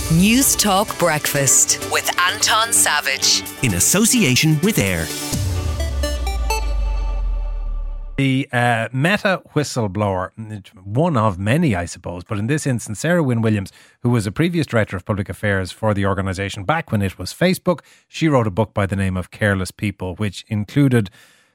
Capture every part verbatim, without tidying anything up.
News Talk Breakfast with Anton Savage. In association with AIR. The uh, Meta whistleblower, one of many, I suppose, but in this instance, Sarah Wynne Williams, who was a previous Director of Public Affairs for the organisation back when it was Facebook, she wrote a book by the name of Careless People, which included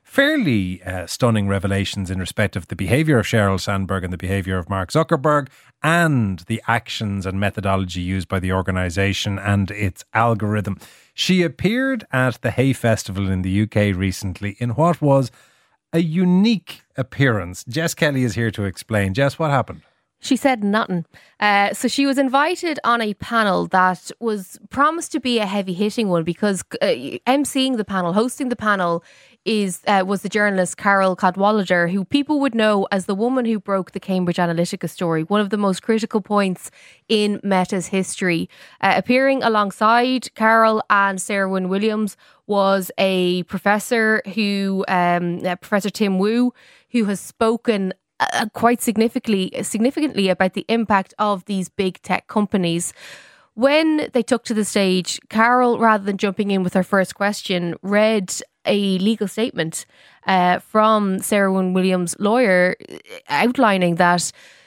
fairly uh, stunning revelations in respect of the behaviour of Sheryl Sandberg and the behaviour of Mark Zuckerberg and the actions and methodology used by the organisation and its algorithm. She appeared at the Hay Festival in the U K recently in what was a unique appearance. Jess Kelly is here to explain. Jess, what happened? She said nothing. Uh, so she was invited on a panel that was promised to be a heavy-hitting one because uh, emceeing the panel, hosting the panel, is uh, was the journalist Carol Cadwalader, who people would know as the woman who broke the Cambridge Analytica story, one of the most critical points in Meta's history. Uh, appearing alongside Carol and Sarah Wynne Williams was a professor who, um, uh, Professor Tim Wu, who has spoken uh, quite significantly, significantly about the impact of these big tech companies. When they took to the stage, Carol, rather than jumping in with her first question, read a legal statement uh, from Sarah Wynne Williams' lawyer outlining that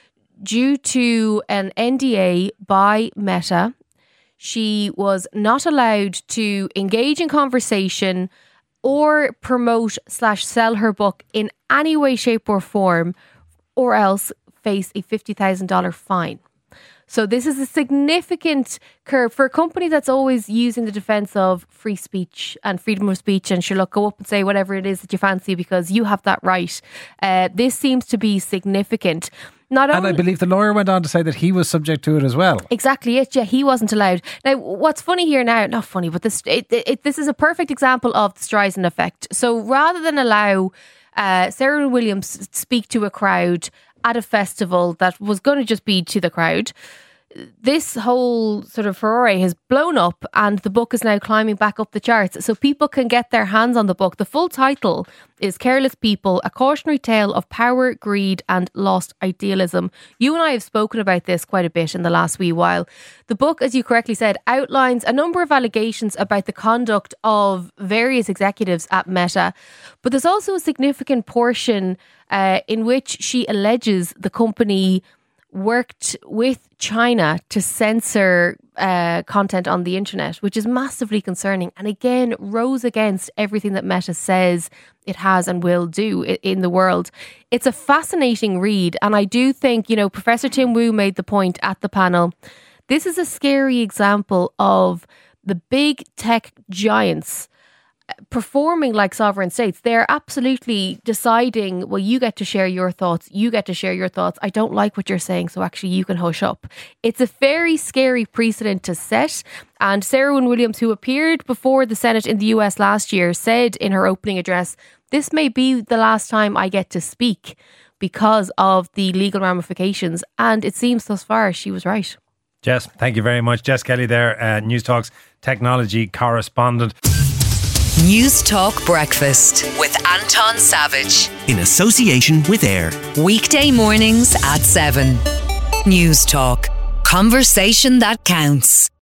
due to an N D A by Meta, she was not allowed to engage in conversation or promote slash sell her book in any way, shape or form, or else face a fifty thousand dollars fine. So this is a significant curve for a company that's always using the defence of free speech and freedom of speech and sure, look, go up and say whatever it is that you fancy because you have that right. Uh, this seems to be significant. Not and only, I believe the lawyer went on to say that he was subject to it as well. Exactly it, yeah, he wasn't allowed. Now, what's funny here now, not funny, but this it, it, this is a perfect example of the Streisand effect. So rather than allow uh, Sarah Williams speak to a crowd at a festival that was going to just be to the crowd, this whole sort of furore has blown up and the book is now climbing back up the charts so people can get their hands on the book. The full title is Careless People, A Cautionary Tale of Power, Greed and Lost Idealism. You and I have spoken about this quite a bit in the last wee while. The book, as you correctly said, outlines a number of allegations about the conduct of various executives at Meta, but there's also a significant portion uh, in which she alleges the company worked with China to censor uh, content on the internet, which is massively concerning and again rose against everything that Meta says it has and will do in the world. It's a fascinating read, and I do think, you know, Professor Tim Wu made the point at the panel. This is a scary example of the big tech giants performing like sovereign states. They're absolutely deciding, well, you get to share your thoughts, you get to share your thoughts. I don't like what you're saying, so actually you can hush up. It's a very scary precedent to set. And Sarah Wynne Williams, who appeared before the Senate in the U S last year, said in her opening address, this may be the last time I get to speak because of the legal ramifications. And it seems thus far she was right. Jess, thank you very much. Jess Kelly there, uh, News Talk's technology correspondent. News Talk Breakfast with Anton Savage. In association with AIR. Weekday mornings at seven. News Talk. Conversation that counts.